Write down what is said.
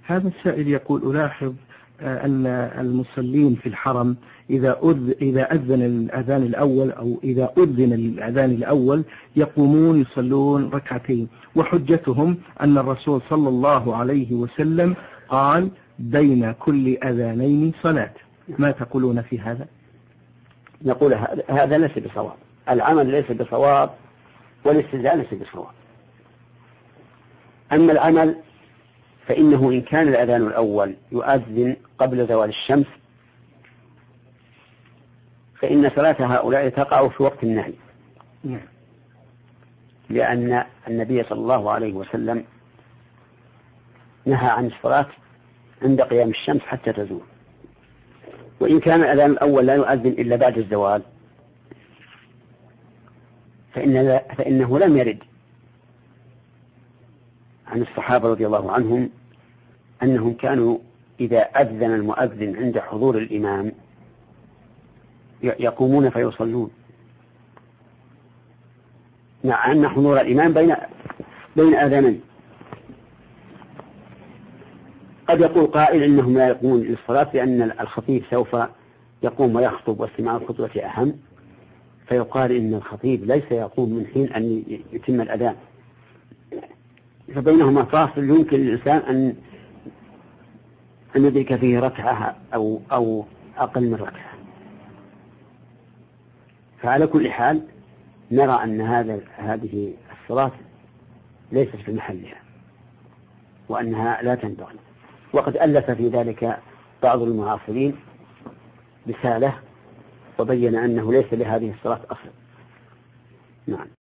هذا السائل يقول: ألاحظ أن المصلين في الحرم إذا أذن الأذان الأول أو إذا أذن الأذان الأول يقومون يصلون ركعتين، وحجتهم أن الرسول صلى الله عليه وسلم قال: بين كل أذانين صلاة. ما تقولون في هذا؟ نقول هذا ليس بصواب، العمل ليس بصواب والاستدلال ليس بصواب. أما العمل فإنه إن كان الأذان الأول يؤذن قبل زوال الشمس فإن صلاة هؤلاء تقع في وقت النهي، لأن النبي صلى الله عليه وسلم نهى عن الصلاة عند قيام الشمس حتى تزول. وإن كان الأذان الأول لا يؤذن إلا بعد الزوال فإنه لم يرد عن الصحابة رضي الله عنهم أنهم كانوا إذا أذن المؤذن عند حضور الإمام يقومون فيصلون، مع أن حضور الإمام بين آذانين. قد يقول قائل إنهم لا يقومون للصلاة لأن الخطيب سوف يقوم ويخطب واستماع الخطبة أهم، فيقال إن الخطيب ليس يقوم من حين أن يتم الأذان، فبينهما فاصل يمكن للإنسان أن يدرك فيه ركعة أو أقل من ركعة. فعلى كل حال نرى أن هذه الصلاة ليست في محلها وأنها لا تنبغي. وقد ألف في ذلك بعض المعاصرين رسالة وبين أنه ليس لهذه الصلاة أصل. نعم.